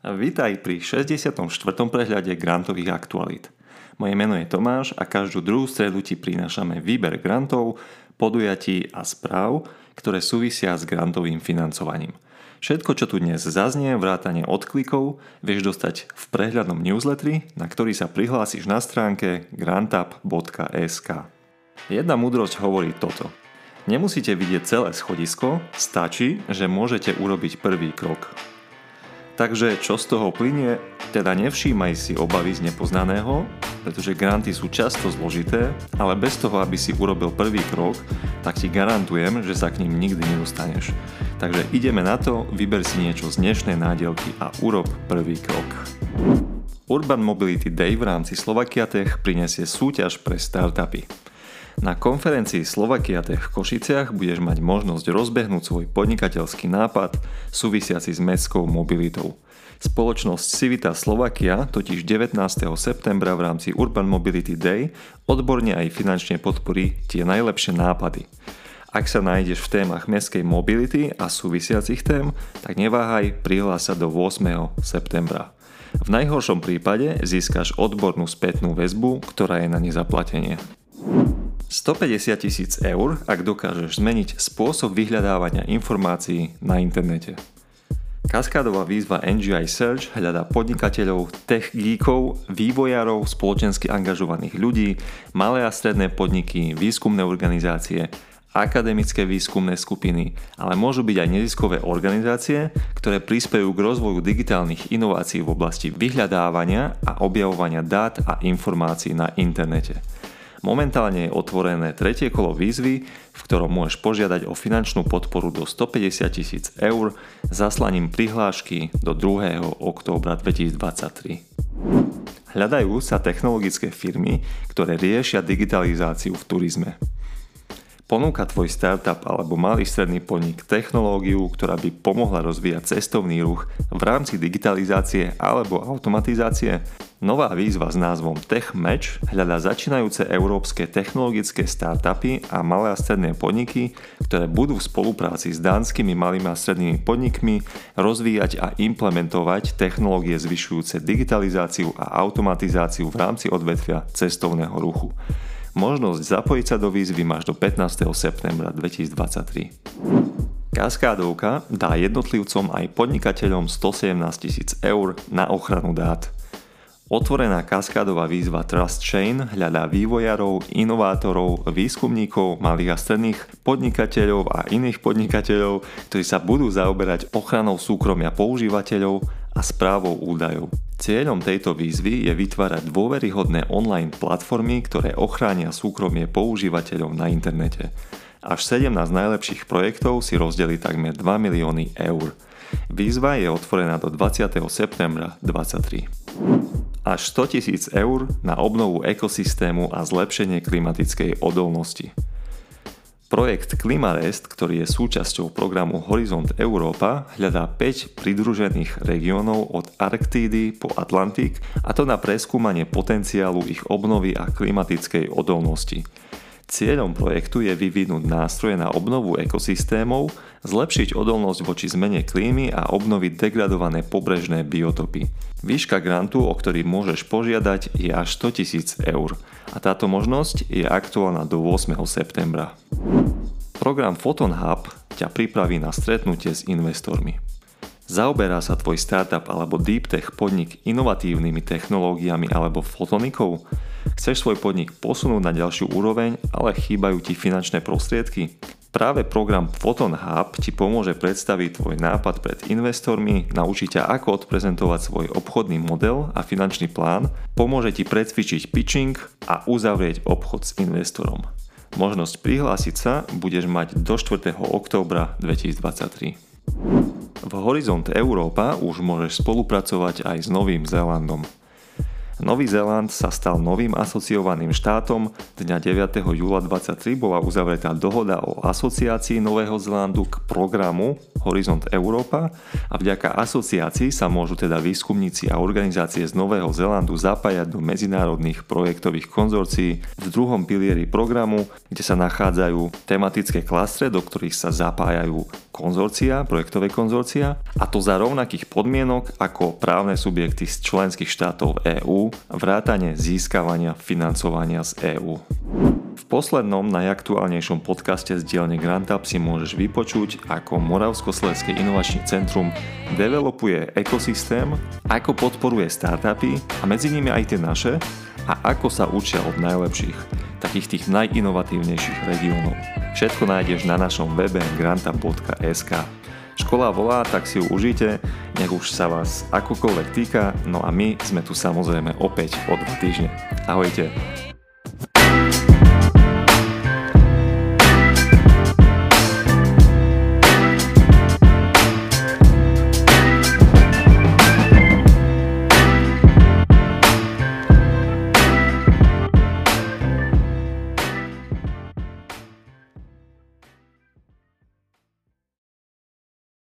Vítaj pri 64. prehľade grantových aktualít. Moje meno je Tomáš a každú druhú stredu ti prinášame výber grantov, podujatí a správ, ktoré súvisia s grantovým financovaním. Všetko, čo tu dnes zaznie, vrátane odklikov, vieš dostať v prehľadnom newsletteri, na ktorý sa prihlásiš na stránke grantup.sk. Jedna múdrosť hovorí toto. Nemusíte vidieť celé schodisko, stačí, že môžete urobiť prvý krok. Takže čo z toho plynie? Teda nevšímaj si obavy z nepoznaného, pretože granty sú často zložité, ale bez toho, aby si urobil prvý krok, tak ti garantujem, že sa k ním nikdy nedostaneš. Takže ideme na to, vyber si niečo z dnešnej nádielky a urob prvý krok. Urban Mobility Day v rámci Slovakia Tech prinesie súťaž pre startupy. Na konferencii Slovakia Tech v Košiciach budeš mať možnosť rozbehnúť svoj podnikateľský nápad súvisiaci s mestskou mobilitou. Spoločnosť Civita Slovakia totiž 19. septembra v rámci Urban Mobility Day odborne aj finančne podporí tie najlepšie nápady. Ak sa nájdeš v témach mestskej mobility a súvisiacich tém, tak neváhaj, prihlás sa do 8. septembra. V najhoršom prípade získaš odbornú spätnú väzbu, ktorá je na nezaplatenie. 150 000 eur, ak dokážeš zmeniť spôsob vyhľadávania informácií na internete. Kaskádová výzva NGI Search hľadá podnikateľov, tech geekov, vývojárov, spoločensky angažovaných ľudí, malé a stredné podniky, výskumné organizácie, akademické výskumné skupiny, ale môžu byť aj neziskové organizácie, ktoré prispejú k rozvoju digitálnych inovácií v oblasti vyhľadávania a objavovania dát a informácií na internete. Momentálne je otvorené tretie kolo výzvy, v ktorom môžeš požiadať o finančnú podporu do 150 000 eur zaslaním prihlášky do 2. októbra 2023. Hľadajú sa technologické firmy, ktoré riešia digitalizáciu v turizme. Ponúka tvoj startup alebo malý stredný podnik technológiu, ktorá by pomohla rozvíjať cestovný ruch v rámci digitalizácie alebo automatizácie? Nová výzva s názvom TechMatch hľadá začínajúce európske technologické startupy a malé a stredné podniky, ktoré budú v spolupráci s dánskymi malými a strednými podnikmi rozvíjať a implementovať technológie zvyšujúce digitalizáciu a automatizáciu v rámci odvetvia cestovného ruchu. Možnosť zapojiť sa do výzvy máš do 15. septembra 2023. Kaskádovka dá jednotlivcom aj podnikateľom 117 000 eur na ochranu dát. Otvorená kaskádová výzva Trust Chain hľadá vývojárov, inovátorov, výskumníkov, malých a stredných podnikateľov a iných podnikateľov, ktorí sa budú zaoberať ochranou súkromia používateľov a správou údajov. Cieľom tejto výzvy je vytvárať dôveryhodné online platformy, ktoré ochránia súkromie používateľov na internete. Až 17 najlepších projektov si rozdelí takmer 2 milióny eur. Výzva je otvorená do 20. septembra 2023. Až 100 000 eur na obnovu ekosystému a zlepšenie klimatickej odolnosti. Projekt Klimarest, ktorý je súčasťou programu Horizont Európa, hľadá 5 pridružených regiónov od Arktídy po Atlantik, a to na preskúmanie potenciálu ich obnovy a klimatickej odolnosti. Cieľom projektu je vyvinúť nástroje na obnovu ekosystémov, zlepšiť odolnosť voči zmene klímy a obnoviť degradované pobrežné biotopy. Výška grantu, o ktorý môžeš požiadať, je až 100 000 eur a táto možnosť je aktuálna do 8. septembra. Program Photon Hub ťa pripraví na stretnutie s investormi. Zaoberá sa tvoj startup alebo deep tech podnik inovatívnymi technológiami alebo fotonikou? Chceš svoj podnik posunúť na ďalšiu úroveň, ale chýbajú ti finančné prostriedky? Práve program Photon Hub ti pomôže predstaviť tvoj nápad pred investormi, naučí ťa, ako odprezentovať svoj obchodný model a finančný plán, pomôže ti precvičiť pitching a uzavrieť obchod s investorom. Možnosť prihlásiť sa budeš mať do 4. októbra 2023. V Horizont Európa už môžeš spolupracovať aj s Novým Zélandom. Nový Zéland sa stal novým asociovaným štátom. Dňa 9. júla 2023 bola uzavretá dohoda o asociácii Nového Zélandu k programu Horizont Európa a vďaka asociácii sa môžu teda výskumníci a organizácie z Nového Zélandu zapájať do medzinárodných projektových konzorcií v druhom pilieri programu, kde sa nachádzajú tematické klastre, do ktorých sa zapájajú konzorcia, projektové konzorcia, a to za rovnakých podmienok ako právne subjekty z členských štátov EÚ, vrátane získavania financovania z EÚ. V poslednom najaktuálnejšom podcaste z dielne Grantup si môžeš vypočuť, ako Moravskoslezské inovačné centrum developuje ekosystém, ako podporuje startupy a medzi nimi aj tie naše a ako sa učia od najlepších, takých tých najinovatívnejších regiónov. Všetko nájdeš na našom webe grantup.sk. Škola volá, tak si ju užite, nech už sa vás akokoľvek týka, no a my sme tu samozrejme opäť o 2 týždne. Ahojte.